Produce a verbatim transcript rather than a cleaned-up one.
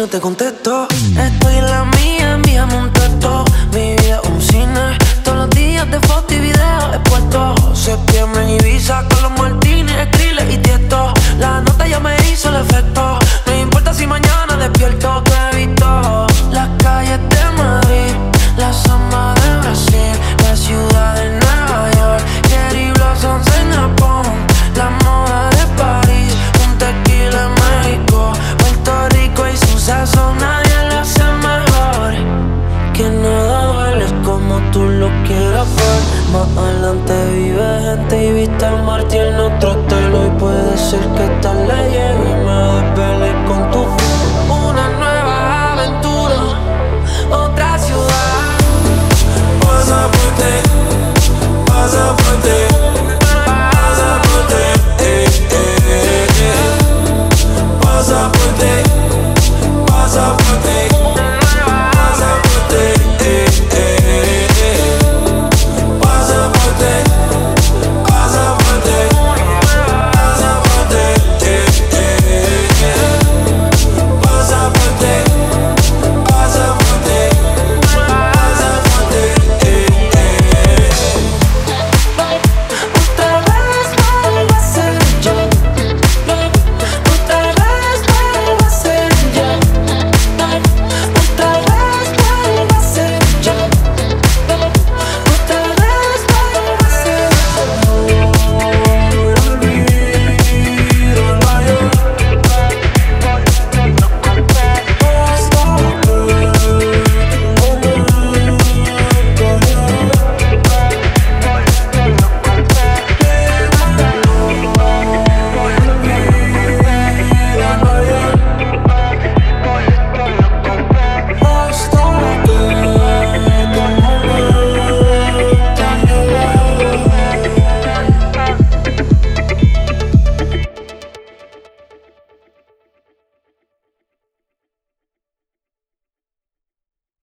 no te contesto. Estoy en la mía, envíame un texto. Mi vida es un cine, todos los días de foto y video expuesto. Septiembre en Ibiza con los Martínez, Skrillex y Tiesto. La nota ya me hizo el efecto. No importa si mañana despierto, te he visto. Las calles de Madrid, la samba de Brasil, la ciudad de Nueva York, Cherry Blossoms en Japón, la moda de París, un tequila en México, Puerto Rico y su sazón nadie lo hace mejor. Que nada duele como tú lo quieras ver. Más adelante vive gente y viste el Martí en otro telo. Y puede ser que tal le llegue y me desvele con tu